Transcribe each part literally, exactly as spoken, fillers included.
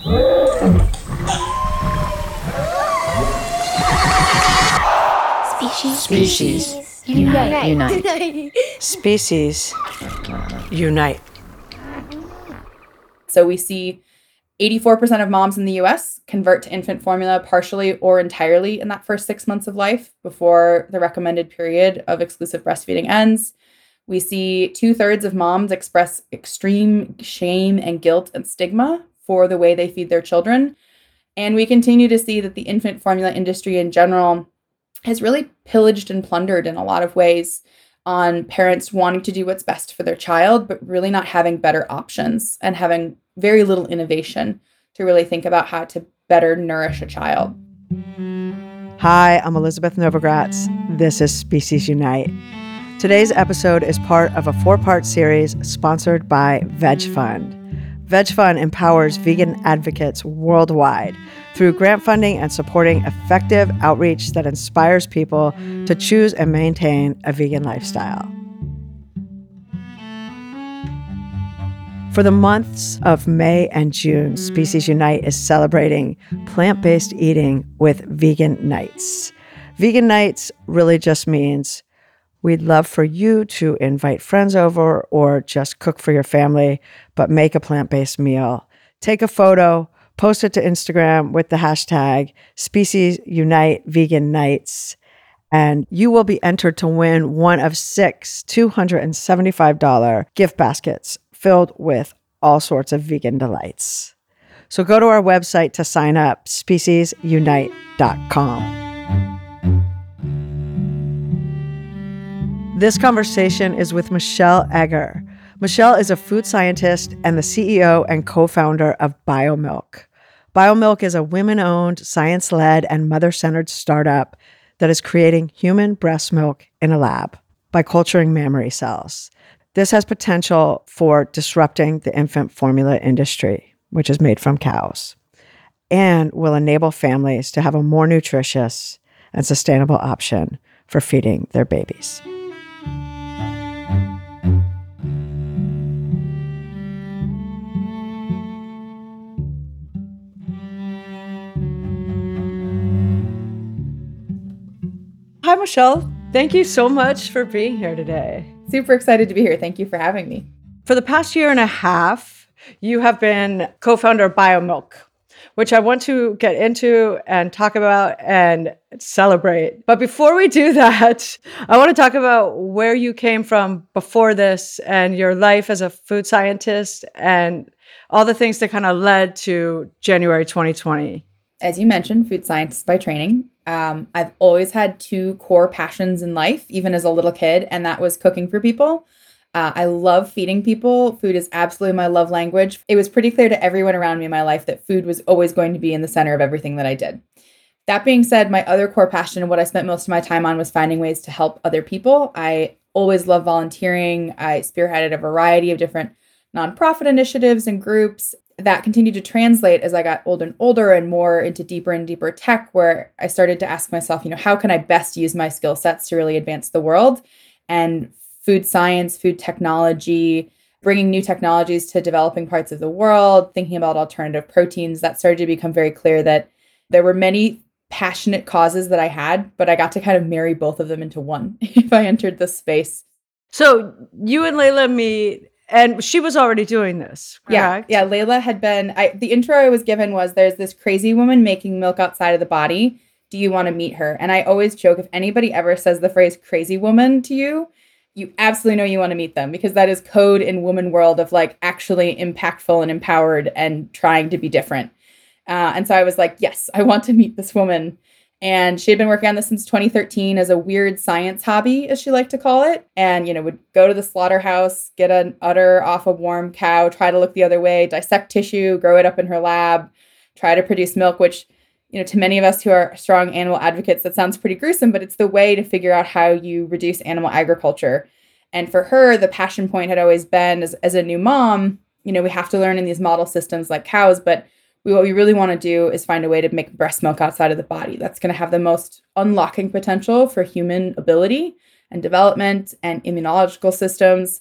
Species. Species. Unite. Unite. Species. Unite. So we see eighty-four percent of moms in the U S convert to infant formula partially or entirely in that first six months of life before the recommended period of exclusive breastfeeding ends. We see two-thirds of moms express extreme shame and guilt and stigma for the way they feed their children. And we continue to see that the infant formula industry in general has really pillaged and plundered in a lot of ways on parents wanting to do what's best for their child, but really not having better options and having very little innovation to really think about how to better nourish a child. Hi, I'm Elizabeth Novogratz. This is Species Unite. Today's episode is part of a four-part series sponsored by Veg Fund. Veg Fund empowers vegan advocates worldwide through grant funding and supporting effective outreach that inspires people to choose and maintain a vegan lifestyle. For the months of May and June, Species Unite is celebrating plant-based eating with Vegan Nights. Vegan Nights really just means we'd love for you to invite friends over or just cook for your family, but make a plant-based meal. Take a photo, post it to Instagram with the hashtag Species Unite Vegan Nights, and you will be entered to win one of six two hundred seventy-five dollars gift baskets filled with all sorts of vegan delights. So go to our website to sign up, species unite dot com. This conversation is with Michelle Egger. Michelle is a food scientist and the C E O and co-founder of BioMilk. BioMilk is a women-owned, science-led, and mother-centered startup that is creating human breast milk in a lab by culturing mammary cells. This has potential for disrupting the infant formula industry, which is made from cows, and will enable families to have a more nutritious and sustainable option for feeding their babies. Hi, Michelle. Thank you so much for being here today. Super excited to be here. Thank you for having me. For the past year and a half, you have been co-founder of BioMilk, which I want to get into and talk about and celebrate. But before we do that, I want to talk about where you came from before this and your life as a food scientist and all the things that kind of led to January twenty twenty. As you mentioned, food scientist by training. Um, I've always had two core passions in life, even as a little kid, and that was cooking for people. Uh, I love feeding people. Food is absolutely my love language. It was pretty clear to everyone around me in my life that food was always going to be in the center of everything that I did. That being said, my other core passion and what I spent most of my time on was finding ways to help other people. I always loved volunteering. I spearheaded a variety of different nonprofit initiatives and groups. That continued to translate as I got older and older and more into deeper and deeper tech, where I started to ask myself, you know, how can I best use my skill sets to really advance the world? And food science, food technology, bringing new technologies to developing parts of the world, thinking about alternative proteins, that started to become very clear that there were many passionate causes that I had, but I got to kind of marry both of them into one if I entered this space. So you and Layla meet. And she was already doing this, correct? Yeah, yeah. Layla had been, I, the intro I was given was, there's this crazy woman making milk outside of the body. Do you want to meet her? And I always joke, if anybody ever says the phrase crazy woman to you, you absolutely know you want to meet them, because that is code in woman world of like actually impactful and empowered and trying to be different. Uh, and so I was like, yes, I want to meet this woman. And she had been working on this since twenty thirteen as a weird science hobby, as she liked to call it. And, you know, would go to the slaughterhouse, get an udder off a warm cow, try to look the other way, dissect tissue, grow it up in her lab, try to produce milk, which, you know, to many of us who are strong animal advocates, that sounds pretty gruesome, but it's the way to figure out how you reduce animal agriculture. And for her, the passion point had always been, as, as a new mom, you know, we have to learn in these model systems like cows, but we, what we really want to do is find a way to make breast milk outside of the body. That's going to have the most unlocking potential for human ability and development and immunological systems.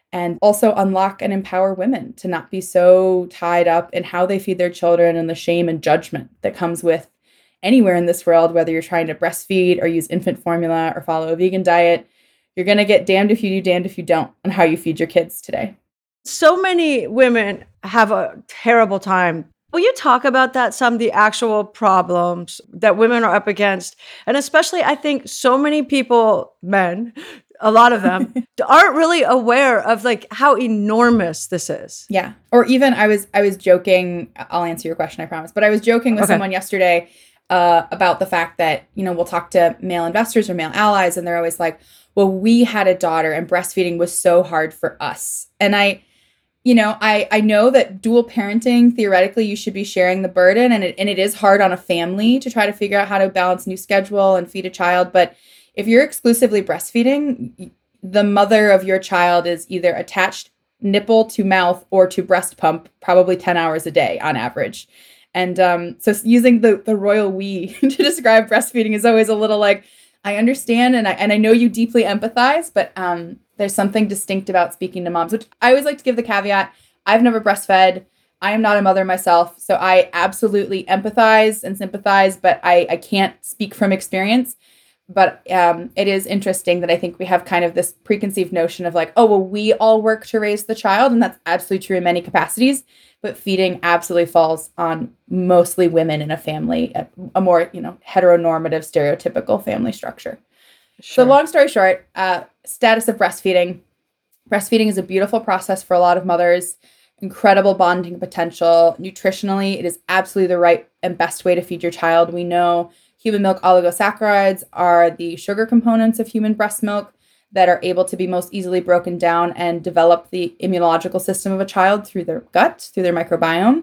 and also unlock and empower women to not be so tied up in how they feed their children and the shame and judgment that comes with anywhere in this world, whether you're trying to breastfeed or use infant formula or follow a vegan diet. You're going to get damned if you do, damned if you don't on how you feed your kids today. So many women have a terrible time. Will you talk about that, some of the actual problems that women are up against? And especially, I think so many people, men, a lot of them, aren't really aware of like how enormous this is. Yeah. Or even I was I was joking, I'll answer your question, I promise. But I was joking with Okay. someone yesterday uh, about the fact that, you know, we'll talk to male investors or male allies, and they're always like, well, we had a daughter and breastfeeding was so hard for us. And I, you know, I, I know that dual parenting, theoretically, you should be sharing the burden, and it, and it is hard on a family to try to figure out how to balance new schedule and feed a child. But if you're exclusively breastfeeding, the mother of your child is either attached nipple to mouth or to breast pump probably ten hours a day on average. And um, so using the, the royal we to describe breastfeeding is always a little like, I understand, and I and I know you deeply empathize, but um, there's something distinct about speaking to moms, which I always like to give the caveat. I've never breastfed. I am not a mother myself, so I absolutely empathize and sympathize, but I, I can't speak from experience. But um, it is interesting that I think we have kind of this preconceived notion of like, oh, well, we all work to raise the child, and that's absolutely true in many capacities. But feeding absolutely falls on mostly women in a family, a, a more, you know, heteronormative, stereotypical family structure. Sure. So long story short, uh, status of breastfeeding. Breastfeeding is a beautiful process for a lot of mothers, incredible bonding potential. Nutritionally, it is absolutely the right and best way to feed your child. We know human milk oligosaccharides are the sugar components of human breast milk that are able to be most easily broken down and develop the immunological system of a child through their gut, through their microbiome.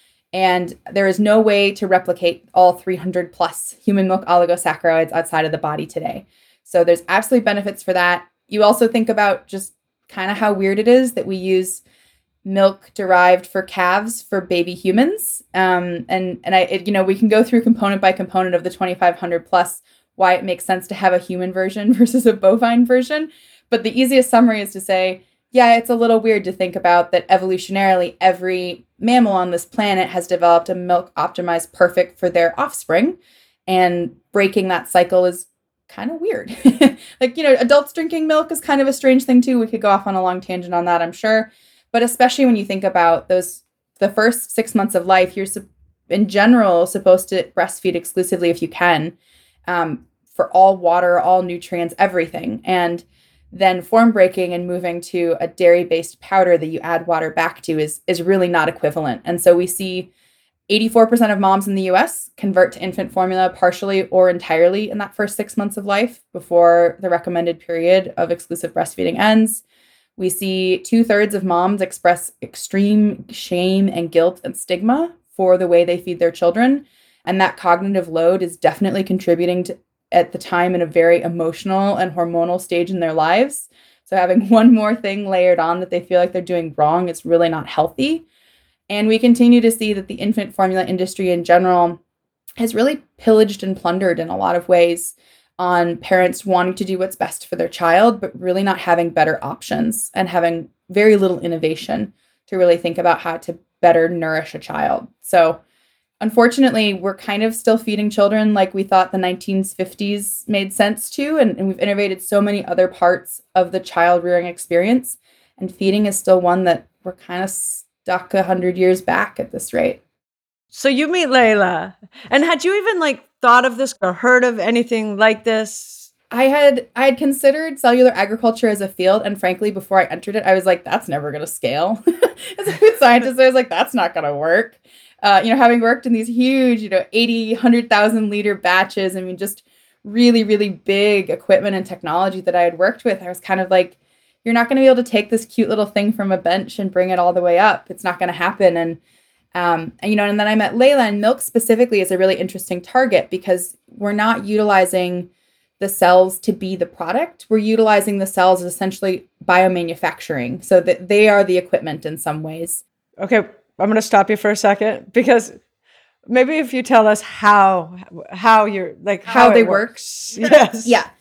And there is no way to replicate all three hundred plus human milk oligosaccharides outside of the body today. So there's absolutely benefits for that. You also think about just kind of how weird it is that we use milk derived for calves for baby humans. Um, and and I, it, you know, we can go through component by component of the twenty-five hundred plus why it makes sense to have a human version versus a bovine version. But the easiest summary is to say, yeah, it's a little weird to think about that evolutionarily every mammal on this planet has developed a milk optimized perfect for their offspring. And breaking that cycle is kind of weird. Like, you know, adults drinking milk is kind of a strange thing too. We could go off on a long tangent on that, I'm sure. But especially when you think about those, the first six months of life, you're in general supposed to breastfeed exclusively if you can. Um, for all water, all nutrients, everything. And then form breaking and moving to a dairy-based powder that you add water back to is, is really not equivalent. And so we see eighty-four percent of moms in the U S convert to infant formula partially or entirely in that first six months of life before the recommended period of exclusive breastfeeding ends. We see two-thirds of moms express extreme shame and guilt and stigma for the way they feed their children. And that cognitive load is definitely contributing to, at the time, in a very emotional and hormonal stage in their lives. So having one more thing layered on that they feel like they're doing wrong is really not healthy. And we continue to see that the infant formula industry in general has really pillaged and plundered in a lot of ways on parents wanting to do what's best for their child, but really not having better options and having very little innovation to really think about how to better nourish a child. So unfortunately, we're kind of still feeding children like we thought the nineteen fifties made sense to, and, and we've innovated so many other parts of the child rearing experience, and feeding is still one that we're kind of stuck a hundred years back at this rate. So you meet Layla, and had you even like thought of this or heard of anything like this? I had I had considered cellular agriculture as a field, and frankly, before I entered it, I was like, that's never going to scale. As a food scientist, I was like, that's not going to work. Uh, you know, having worked in these huge, you know, eighty, one hundred thousand liter batches, I mean, just really, really big equipment and technology that I had worked with, I was kind of like, you're not going to be able to take this cute little thing from a bench and bring it all the way up. It's not going to happen. And, um, and, you know, and then I met Layla, and milk specifically is a really interesting target because we're not utilizing the cells to be the product. We're utilizing the cells as essentially biomanufacturing, so that they are the equipment in some ways. Okay, I'm going to stop you for a second because maybe if you tell us how how you're like How how, they it work. works. Yes. Yeah.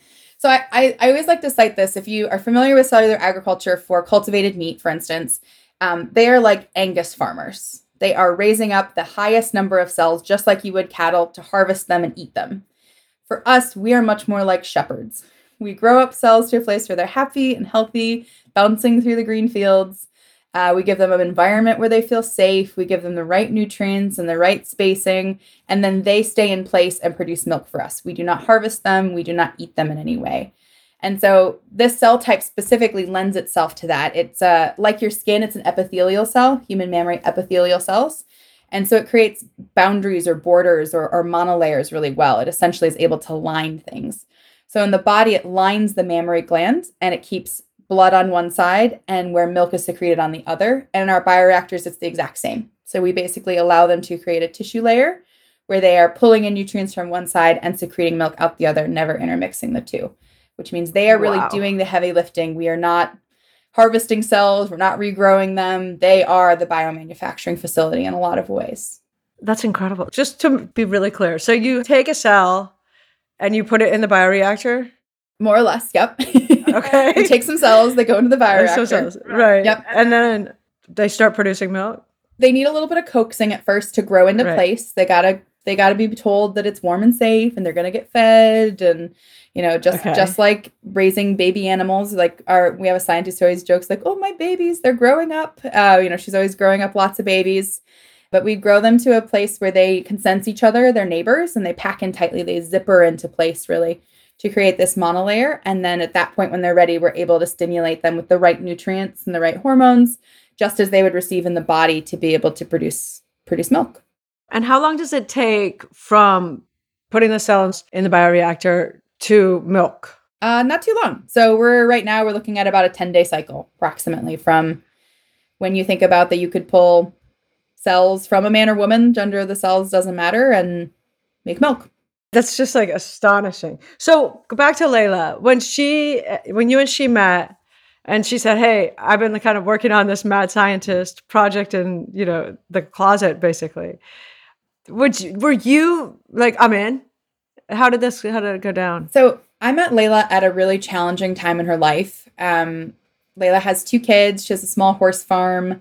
So I, I, I always like to cite this. If you are familiar with cellular agriculture for cultivated meat, for instance, um, they are like Angus farmers. They are raising up the highest number of cells, just like you would cattle, to harvest them and eat them. For us, we are much more like shepherds. We grow up cells to a place where they're happy and healthy, bouncing through the green fields. Uh, we give them an environment where they feel safe. We give them the right nutrients and the right spacing, and then they stay in place and produce milk for us. We do not harvest them. We do not eat them in any way. And so this cell type specifically lends itself to that. It's uh, like your skin, it's an epithelial cell, human mammary epithelial cells. And so it creates boundaries or borders or, or monolayers really well. It essentially is able to line things. So in the body, it lines the mammary glands and it keeps blood on one side and where milk is secreted on the other. And in our bioreactors, it's the exact same. So we basically allow them to create a tissue layer where they are pulling in nutrients from one side and secreting milk out the other, never intermixing the two, which means they are really Wow. doing the heavy lifting. We are not harvesting cells. We're not regrowing them. They are the biomanufacturing facility in a lot of ways. That's incredible. Just to be really clear. So you take a cell and you put it in the bioreactor? More or less, yep. Okay. We take some cells, they go into the bioreactor. So cells, right. Yep. And then they start producing milk? They need a little bit of coaxing at first to grow into Right. place. They gotta they gotta be told that it's warm and safe and they're gonna get fed, and you know, just Okay. just like raising baby animals. Like our we have a scientist who always jokes like, oh, my babies, they're growing up. Uh, you know, she's always growing up lots of babies. But we grow them to a place where they can sense each other, their neighbors, and they pack in tightly. They zipper into place really to create this monolayer. And then at that point, when they're ready, we're able to stimulate them with the right nutrients and the right hormones, just as they would receive in the body to be able to produce produce milk. And how long does it take from putting the cells in the bioreactor to milk? Uh, not too long. So we're right now, we're looking at about a ten-day cycle, approximately, from when you think about that you could pull cells from a man or woman, gender of the cells doesn't matter, and make milk. That's just like astonishing. So go back to Layla. When she, when you and she met, and she said, "Hey, I've been kind of working on this mad scientist project in, you know, the closet, basically." Would you, were you like, "I'm in"? How did this? How did it go down? So I met Layla at a really challenging time in her life. Um, Layla has two kids. She has a small horse farm.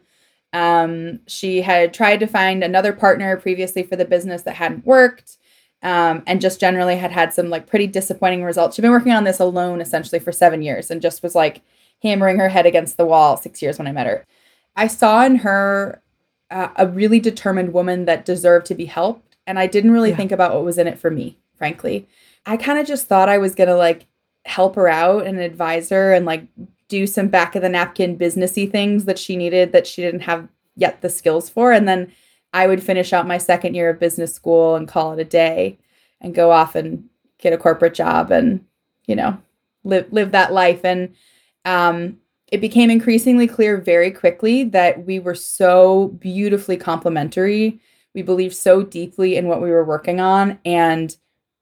Um, she had tried to find another partner previously for the business that hadn't worked. Um, and just generally had had some like pretty disappointing results. She'd been working on this alone essentially for seven years and just was like hammering her head against the wall six years when I met her. I saw in her uh, a really determined woman that deserved to be helped. And I didn't really Yeah. think about what was in it for me, frankly. I kind of just thought I was going to like help her out and advise her and like do some back of the napkin businessy things that she needed that she didn't have yet the skills for. And then I would finish out my second year of business school and call it a day and go off and get a corporate job and, you know, live live that life. And um, it became increasingly clear very quickly that we were so beautifully complementary. We believed so deeply in what we were working on, and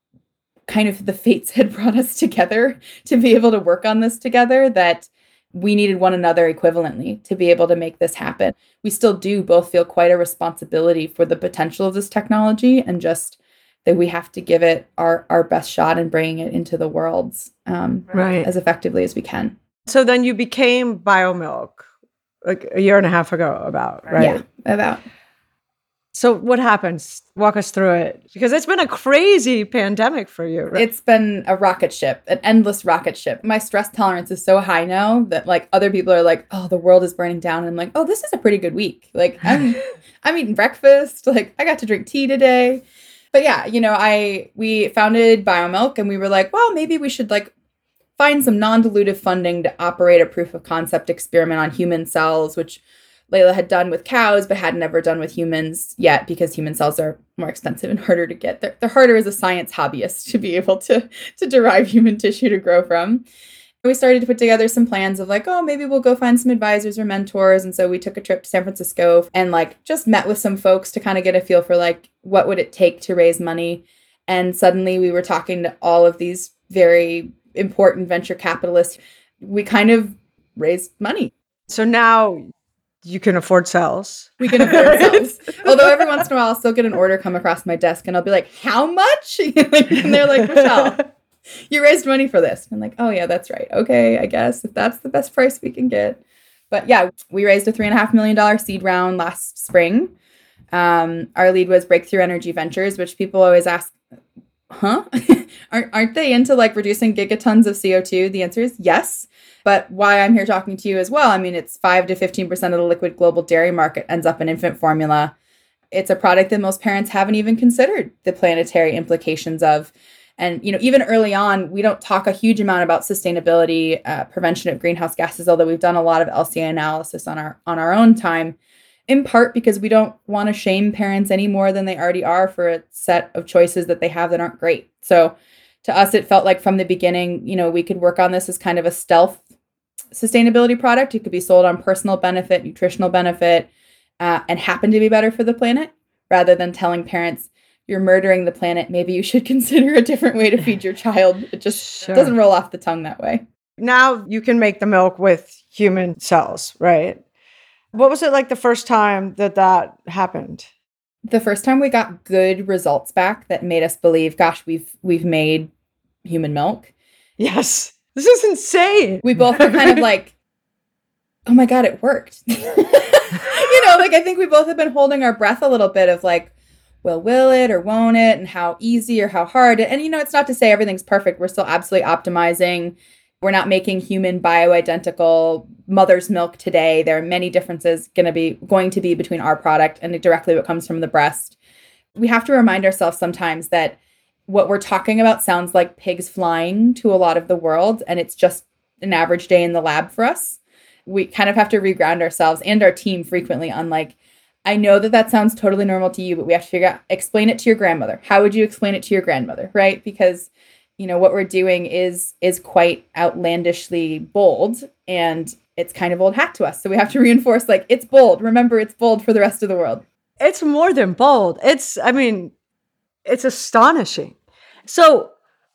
kind of the fates had brought us together to be able to work on this together, that we needed one another equivalently to be able to make this happen. We still do both feel quite a responsibility for the potential of this technology, and just that we have to give it our, our best shot in bringing it into the world um, Right. as effectively as we can. So then you became BioMilk like a year and a half ago, about, right? Yeah, about. So what happens? Walk us through it, because it's been a crazy pandemic for you, right? It's been a rocket ship, an endless rocket ship. My stress tolerance is so high now that like other people are like, "Oh, the world is burning down." And I'm like, "Oh, this is a pretty good week. Like I'm I'm eating breakfast. Like I got to drink tea today." But yeah, you know, I we founded BioMilk and we were like, "Well, maybe we should like find some non-dilutive funding to operate a proof of concept experiment on human cells," which Layla had done with cows, but had never done with humans yet, because human cells are more expensive and harder to get. They're, they're harder as a science hobbyist to be able to, to derive human tissue to grow from. We started to put together some plans of like, oh, maybe we'll go find some advisors or mentors. And so we took a trip to San Francisco and like just met with some folks to kind of get a feel for like, what would it take to raise money? And suddenly we were talking to all of these very important venture capitalists. We kind of raised money. So now you can afford cells. We can afford cells. Although every once in a while I'll still get an order come across my desk and I'll be like, how much? And they're like, Michelle, You raised money for this. I'm like, oh yeah, that's right. Okay, I guess if that's the best price we can get. But yeah, we raised a three and a half million dollar seed round last spring. Um, our lead was Breakthrough Energy Ventures, which people always ask, huh? aren't, aren't they into like reducing gigatons of C O two? The answer is yes. But why I'm here talking to you as well, I mean, it's five to fifteen percent of the liquid global dairy market ends up in infant formula. It's a product that most parents haven't even considered the planetary implications of. And, you know, even early on, we don't talk a huge amount about sustainability, uh, prevention of greenhouse gases, although we've done a lot of L C A analysis on our on our own time, in part because we don't want to shame parents any more than they already are for a set of choices that they have that aren't great. So to us, it felt like from the beginning, you know, we could work on this as kind of a stealth sustainability product. It could be sold on personal benefit, nutritional benefit, uh, and happen to be better for the planet, rather than telling parents, you're murdering the planet. Maybe you should consider a different way to feed your child. It just sure. doesn't roll off the tongue that way. Now you can make the milk with human cells, right? What was it like the first time that that happened? The first time we got good results back that made us believe, gosh, we've we've made human milk. Yes. This is insane. We both were kind of like, oh my God, it worked. You know, like I think we both have been holding our breath a little bit of like, well, will it or won't it? And how easy or how hard? And, you know, it's not to say everything's perfect. We're still absolutely optimizing. We're not making human bioidentical mother's milk today. There are many differences going to be going to be between our product and directly what comes from the breast. We have to remind ourselves sometimes that what we're talking about sounds like pigs flying to a lot of the world, and it's just an average day in the lab for us. We kind of have to reground ourselves and our team frequently on like, I know that that sounds totally normal to you, but we have to figure out, explain it to your grandmother. How would you explain it to your grandmother, right? Because, you know, what we're doing is is quite outlandishly bold, and it's kind of old hat to us. So we have to reinforce, like, it's bold. Remember, it's bold for the rest of the world. It's more than bold. It's, I mean, it's astonishing. So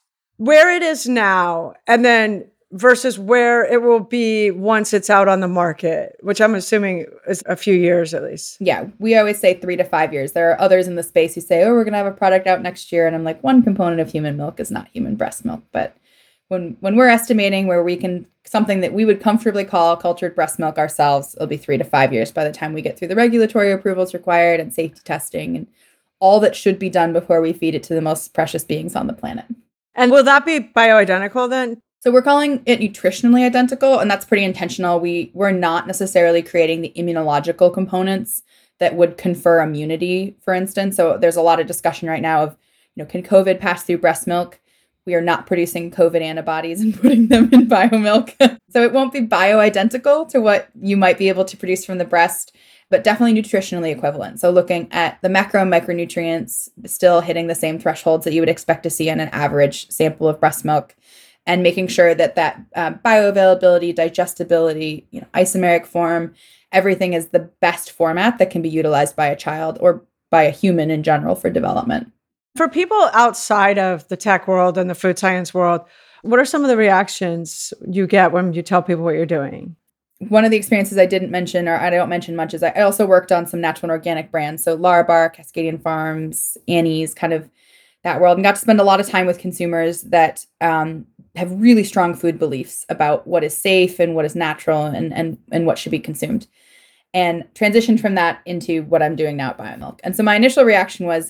where it is now, and then versus where it will be once it's out on the market, which I'm assuming is a few years at least. Yeah, we always say three to five years. There are others in the space who say, oh, we're going to have a product out next year. And I'm like, one component of human milk is not human breast milk. But when when we're estimating where we can, something that we would comfortably call cultured breast milk ourselves, it'll be three to five years by the time we get through the regulatory approvals required and safety testing and all that should be done before we feed it to the most precious beings on the planet. And will that be bioidentical then? So we're calling it nutritionally identical, and that's pretty intentional. We, we're not necessarily creating the immunological components that would confer immunity, for instance. So there's a lot of discussion right now of, you know, can COVID pass through breast milk? We are not producing COVID antibodies and putting them in biomilk. So it won't be bioidentical to what you might be able to produce from the breast, but definitely nutritionally equivalent. So looking at the macro and micronutrients, still hitting the same thresholds that you would expect to see in an average sample of breast milk, and making sure that that uh, bioavailability, digestibility, you know, isomeric form, everything is the best format that can be utilized by a child or by a human in general for development. For people outside of the tech world and the food science world, what are some of the reactions you get when you tell people what you're doing? One of the experiences I didn't mention, or I don't mention much, is I also worked on some natural and organic brands. So Larabar, Cascadian Farms, Annie's, kind of that world, and got to spend a lot of time with consumers that um, have really strong food beliefs about what is safe and what is natural and, and, and what should be consumed, and transitioned from that into what I'm doing now at Biomilk. And so my initial reaction was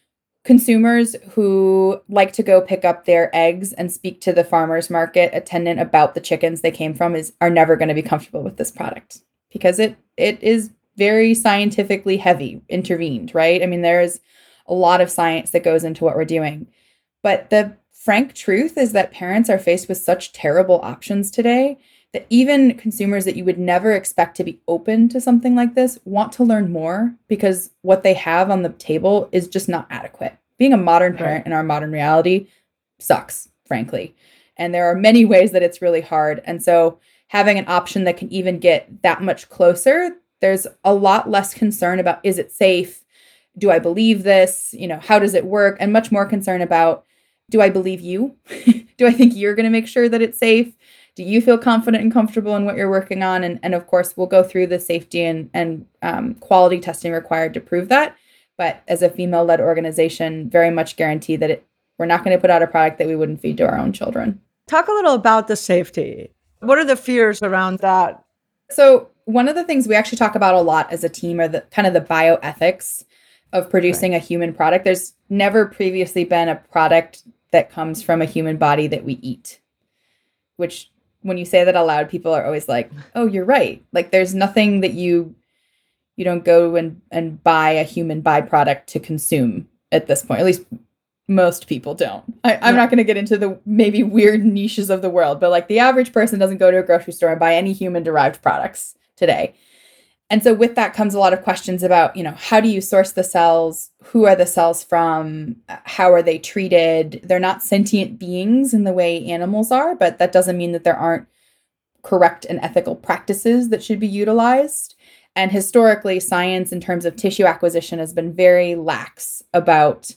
consumers who like to go pick up their eggs and speak to the farmer's market attendant about the chickens they came from is are never going to be comfortable with this product because it it is very scientifically heavy, intervened, right? I mean, there's a lot of science that goes into what we're doing. But the frank truth is that parents are faced with such terrible options today that even consumers that you would never expect to be open to something like this want to learn more because what they have on the table is just not adequate. Being a modern parent in our modern reality sucks, frankly. And there are many ways that it's really hard. And so having an option that can even get that much closer, there's a lot less concern about, is it safe? Do I believe this? You know, how does it work? And much more concern about, do I believe you? Do I think you're going to make sure that it's safe? Do you feel confident and comfortable in what you're working on? And, and of course, we'll go through the safety and, and um, quality testing required to prove that. But as a female-led organization, very much guarantee that it, We're not going to put out a product that we wouldn't feed to our own children. Talk a little about the safety. What are the fears around that? So one of the things we actually talk about a lot as a team are the kind of the bioethics of producing right. a human product. There's never previously been a product that comes from a human body that we eat, which when you say that aloud, people are always like, oh, you're right. Like there's nothing that you, you don't go and, and buy a human byproduct to consume at this point. At least most people don't. I, I'm yeah. not going to get into the maybe weird niches of the world, but like the average person doesn't go to a grocery store and buy any human derived products today. And so with that comes a lot of questions about, you know, how do you source the cells? Who are the cells from? How are they treated? They're not sentient beings in the way animals are, but that doesn't mean that there aren't correct and ethical practices that should be utilized. And historically, science in terms of tissue acquisition has been very lax about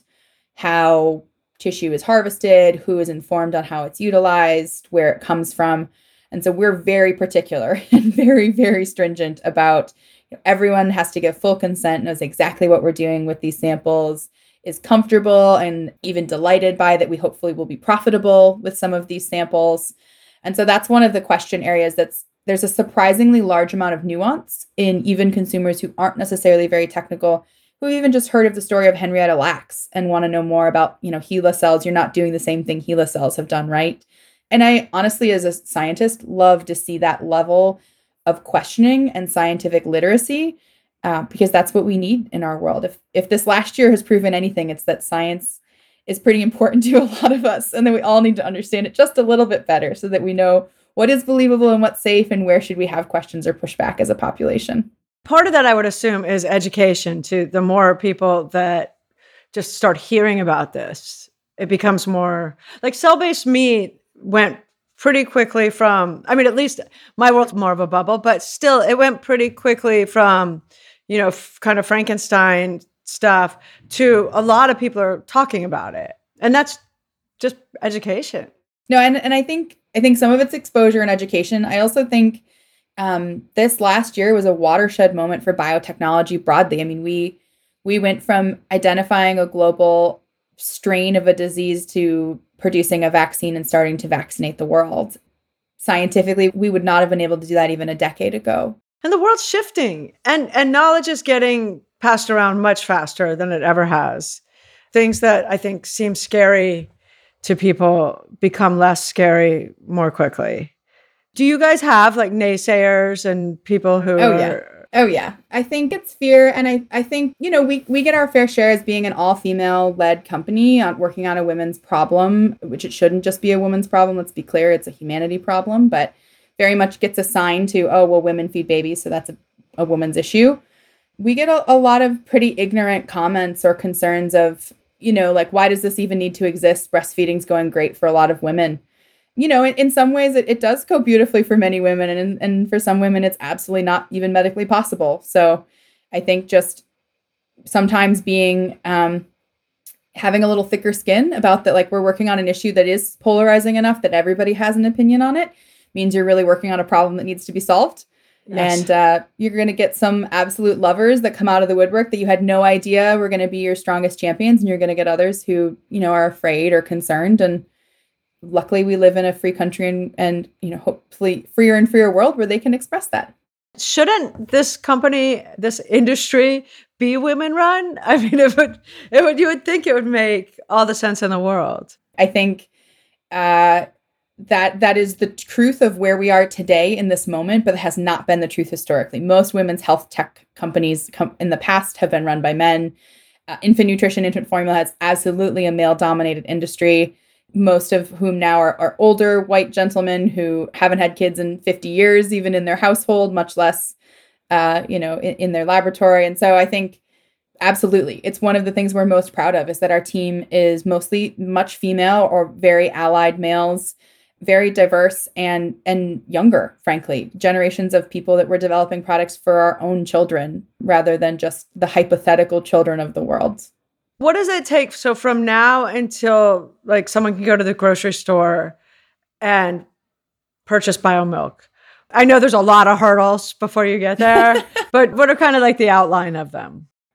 how tissue is harvested, who is informed on how it's utilized, where it comes from. And so we're very particular and very, very stringent about, you know, everyone has to give full consent, knows exactly what we're doing with these samples, is comfortable and even delighted by that we hopefully will be profitable with some of these samples. And so that's one of the question areas that's there's a surprisingly large amount of nuance in even consumers who aren't necessarily very technical, who even just heard of the story of Henrietta Lacks and want to know more about, you know, HeLa cells. You're not doing the same thing HeLa cells have done, right? And I honestly, as a scientist, love to see that level of questioning and scientific literacy, uh, because that's what we need in our world. If if this last year has proven anything, it's that science is pretty important to a lot of us, and that we all need to understand it just a little bit better so that we know what is believable and what's safe and where should we have questions or pushback as a population. Part of that, I would assume, is education too. The more people that just start hearing about this, it becomes more like cell-based meat went pretty quickly from, I mean, at least my world's more of a bubble, but still it went pretty quickly from, you know, f- kind of Frankenstein stuff to a lot of people are talking about it. And that's just education. No, and, and I think, I think some of it's exposure and education. I also think um, this last year was a watershed moment for biotechnology broadly. I mean, we, we went from identifying a global strain of a disease to producing a vaccine and starting to vaccinate the world. Scientifically, we would not have been able to do that even a decade ago. And the world's shifting, and, and knowledge is getting passed around much faster than it ever has. Things that I think seem scary to people become less scary more quickly. Do you guys have like naysayers and people who oh, are... Yeah. Oh, yeah. I think it's fear. And I, I think, you know, we, we get our fair share as being an all-female led company on working on a women's problem, which it shouldn't just be a women's problem. Let's be clear. It's a humanity problem, but very much gets assigned to, oh, well, women feed babies, so that's a, a woman's issue. We get a, a lot of pretty ignorant comments or concerns of, you know, like, why does this even need to exist? Breastfeeding's going great for a lot of women. You know, in, in some ways, it, it does go beautifully for many women. And, and for some women, it's absolutely not even medically possible. So I think just sometimes being, um, having a little thicker skin about that, like we're working on an issue that is polarizing enough that everybody has an opinion on it, means you're really working on a problem that needs to be solved. Yes. And uh, you're going to get some absolute lovers that come out of the woodwork that you had no idea were going to be your strongest champions. And you're going to get others who, you know, are afraid or concerned. And luckily, we live in a free country and, and, you know, hopefully freer and freer world where they can express that. Shouldn't this company, this industry be women run? I mean, it would, it would, you would think it would make all the sense in the world. I think uh, that that is the truth of where we are today in this moment, but it has not been the truth historically. Most women's health tech companies com- in the past have been run by men. Uh, infant nutrition, infant formula is absolutely a male-dominated industry, most of whom now are, are older white gentlemen who haven't had kids in fifty years, even in their household, much less, uh, you know, in, in their laboratory. And so I think absolutely, it's one of the things we're most proud of is that our team is mostly much female or very allied males, very diverse and and younger, frankly, generations of people that we're developing products for our own children rather than just the hypothetical children of the world. What does it take? So from now until like someone can go to the grocery store and purchase BioMilk? I know there's a lot of hurdles before you get there, but what are kind of like the outline of them?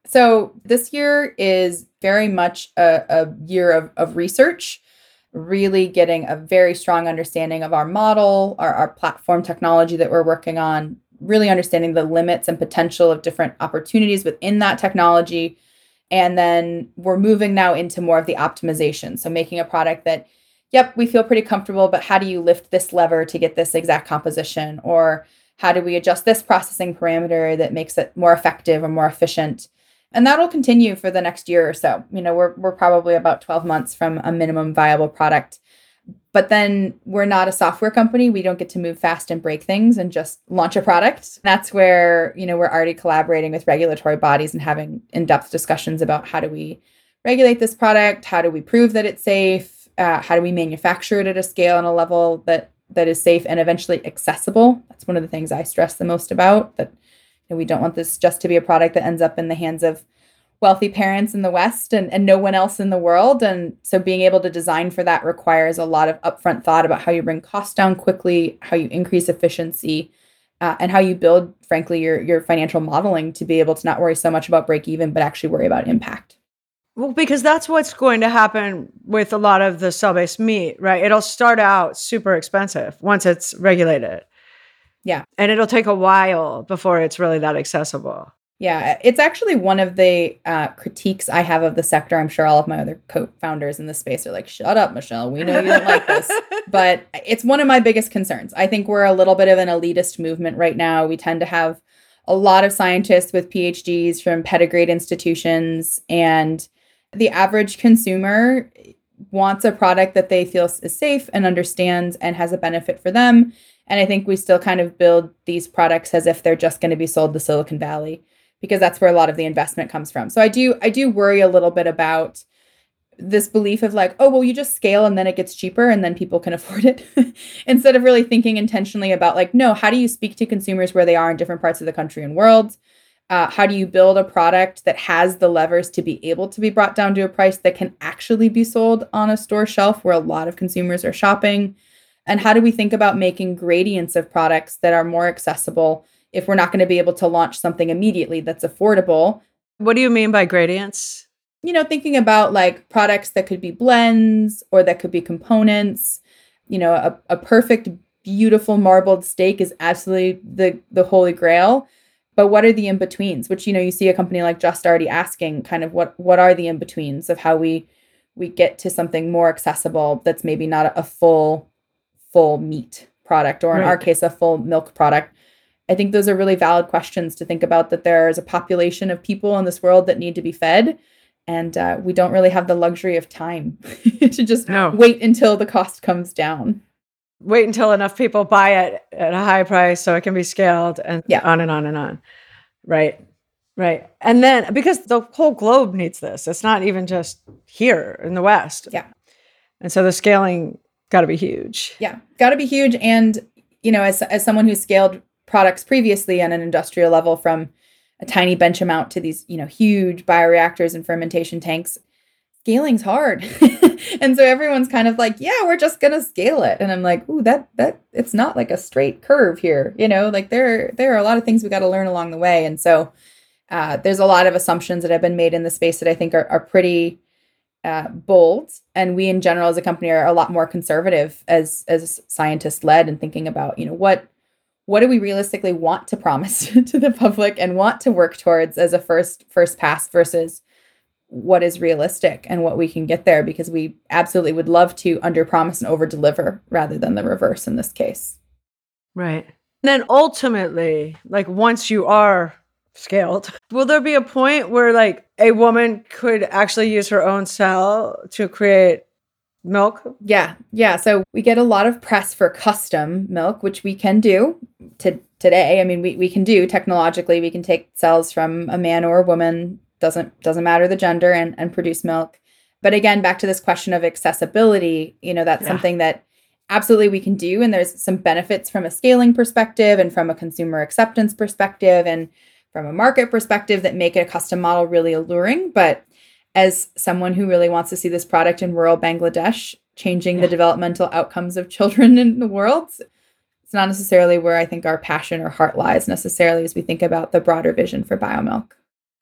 So this year is very much a, a year of, of research, really getting a very strong understanding of our model, our, our platform technology that we're working on, really understanding the limits and potential of different opportunities within that technology. And then we're moving now into more of the optimization. So making a product that, yep, we feel pretty comfortable, but how do you lift this lever to get this exact composition? Or how do we adjust this processing parameter that makes it more effective or more efficient? And that'll continue for the next year or so. You know, we're we're probably about twelve months from a minimum viable product. But then we're not a software company. We don't get to move fast and break things and just launch a product. That's where, you know, we're already collaborating with regulatory bodies and having in-depth discussions about how do we regulate this product? How do we prove that it's safe? Uh, how do we manufacture it at a scale and a level that that is safe and eventually accessible? That's one of the things I stress the most about, that you know, we don't want this just to be a product that ends up in the hands of wealthy parents in the West and, and no one else in the world. And so being able to design for that requires a lot of upfront thought about how you bring costs down quickly, how you increase efficiency, uh, and how you build, frankly, your, your financial modeling to be able to not worry so much about break even, but actually worry about impact. Well, because that's what's going to happen with a lot of the cell-based meat, right? It'll start out super expensive once it's regulated. Yeah. And it'll take a while before it's really that accessible. Yeah, it's actually one of the uh, critiques I have of the sector. I'm sure all of my other co-founders in this space are like, shut up, Michelle. We know you don't like this. But it's one of my biggest concerns. I think we're a little bit of an elitist movement right now. We tend to have a lot of scientists with P H Ds from pedigreed institutions. And the average consumer wants a product that they feel is safe and understands and has a benefit for them. And I think we still kind of build these products as if they're just going to be sold to Silicon Valley, because that's where a lot of the investment comes from. So I do I do worry a little bit about this belief of like, oh, well, you just scale and then it gets cheaper and then people can afford it, instead of really thinking intentionally about like, no, how do you speak to consumers where they are in different parts of the country and world? Uh, how do you build a product that has the levers to be able to be brought down to a price that can actually be sold on a store shelf where a lot of consumers are shopping? And how do we think about making gradients of products that are more accessible if we're not going to be able to launch something immediately that's affordable? What do you mean by gradients? You know, thinking about like products that could be blends or that could be components. You know, a, a perfect, beautiful marbled steak is absolutely the the holy grail. But what are the in-betweens? Which, you know, you see a company like Just already asking kind of what what are the in-betweens of how we we get to something more accessible that's maybe not a, a full full meat product, or in Right. our case, a full milk product. I think those are really valid questions to think about, that there's a population of people in this world that need to be fed. And uh, we don't really have the luxury of time to just No. wait until the cost comes down. Wait until enough people buy it at a high price so it can be scaled, and Yeah. on and on and on. Right. Right. And then because the whole globe needs this, it's not even just here in the West. Yeah. And so the scaling got to be huge. Yeah. Got to be huge. And, you know, as, as someone who scaled products previously on an industrial level from a tiny bench amount to these, you know, huge bioreactors and fermentation tanks, scaling's hard. And so everyone's kind of like, yeah, we're just going to scale it. And I'm like, ooh, that, that, it's not like a straight curve here. You know, like there, there are a lot of things we got to learn along the way. And so uh, there's a lot of assumptions that have been made in the space that I think are, are pretty uh, bold. And we in general as a company are a lot more conservative as, as scientist led, and thinking about, you know, what, what do we realistically want to promise to the public and want to work towards as a first, first pass versus what is realistic and what we can get there, because we absolutely would love to underpromise and overdeliver rather than the reverse in this case. Right. And then ultimately, like once you are scaled, will there be a point where like a woman could actually use her own cell to create milk? Yeah. Yeah. So we get a lot of press for custom milk, which we can do to today. I mean, we, we can do technologically, we can take cells from a man or a woman, doesn't doesn't matter the gender, and, and produce milk. But again, back to this question of accessibility, you know, that's Yeah. something that absolutely we can do. And there's some benefits from a scaling perspective and from a consumer acceptance perspective and from a market perspective that make it a custom model really alluring. But as someone who really wants to see this product in rural Bangladesh, changing Yeah. the developmental outcomes of children in the world, it's not necessarily where I think our passion or heart lies necessarily as we think about the broader vision for biomilk.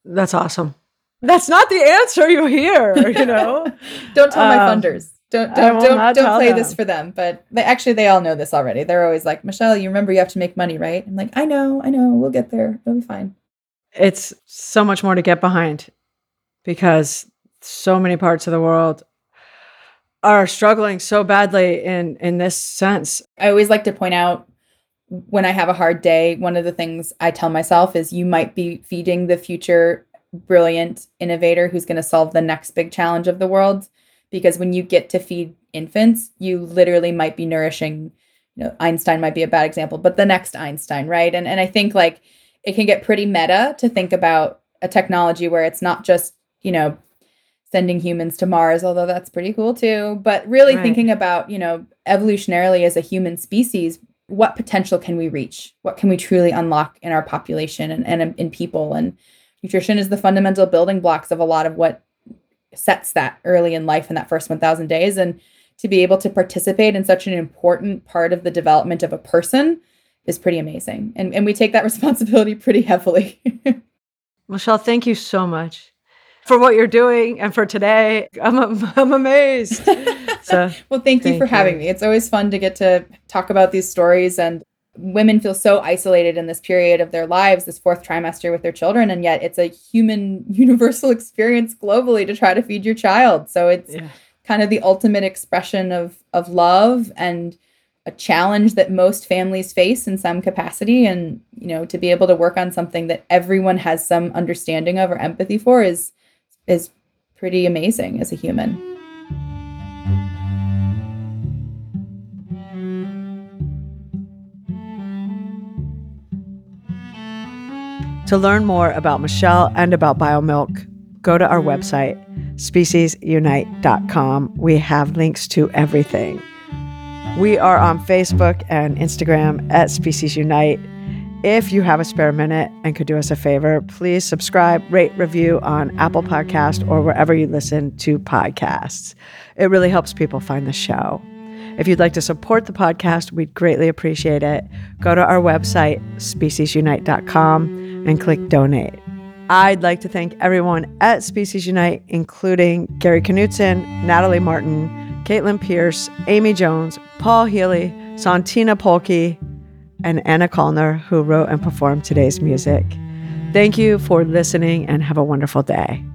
That's awesome. That's not the answer you hear, you know? Don't tell my Um, funders. Don't I don't will don't not don't tell play them. this for them. But they actually they all know this already. They're always like, Michelle, you remember you have to make money, right? I'm like, I know, I know, we'll get there. It'll be fine. It's so much more to get behind because so many parts of the world are struggling so badly in in this sense. I always like to point out when I have a hard day, one of the things I tell myself is you might be feeding the future brilliant innovator who's going to solve the next big challenge of the world. Because when you get to feed infants, you literally might be nourishing, you know, Einstein might be a bad example, but the next Einstein, right? And and I think like it can get pretty meta to think about a technology where it's not just, you know, sending humans to Mars, although that's pretty cool too, but really Right. thinking about, you know, evolutionarily as a human species, what potential can we reach? What can we truly unlock in our population and, and in people? And nutrition is the fundamental building blocks of a lot of what sets that early in life in that first one thousand days. And to be able to participate in such an important part of the development of a person is pretty amazing. And, and we take that responsibility pretty heavily. Michelle, thank you so much for what you're doing and for today. I'm I'm amazed. So, well, thank you thank for having you. me. It's always fun to get to talk about these stories. And women feel so isolated in this period of their lives, this fourth trimester with their children. And yet it's a human universal experience globally to try to feed your child. So it's Yeah. kind of the ultimate expression of, of love and a challenge that most families face in some capacity. And, you know, to be able to work on something that everyone has some understanding of or empathy for is, is pretty amazing as a human. To learn more about Michelle and about BioMilk, go to our website, species unite dot com. We have links to everything. We are on Facebook and Instagram at Species Unite. If you have a spare minute and could do us a favor, please subscribe, rate, review on Apple Podcast or wherever you listen to podcasts. It really helps people find the show. If you'd like to support the podcast, we'd greatly appreciate it. Go to our website, species unite dot com, and click donate. I'd like to thank everyone at Species Unite, including Gary Knutson, Natalie Martin, Caitlin Pierce, Amy Jones, Paul Healy, Santina Polke, and Anna Kallner, who wrote and performed today's music. Thank you for listening and have a wonderful day.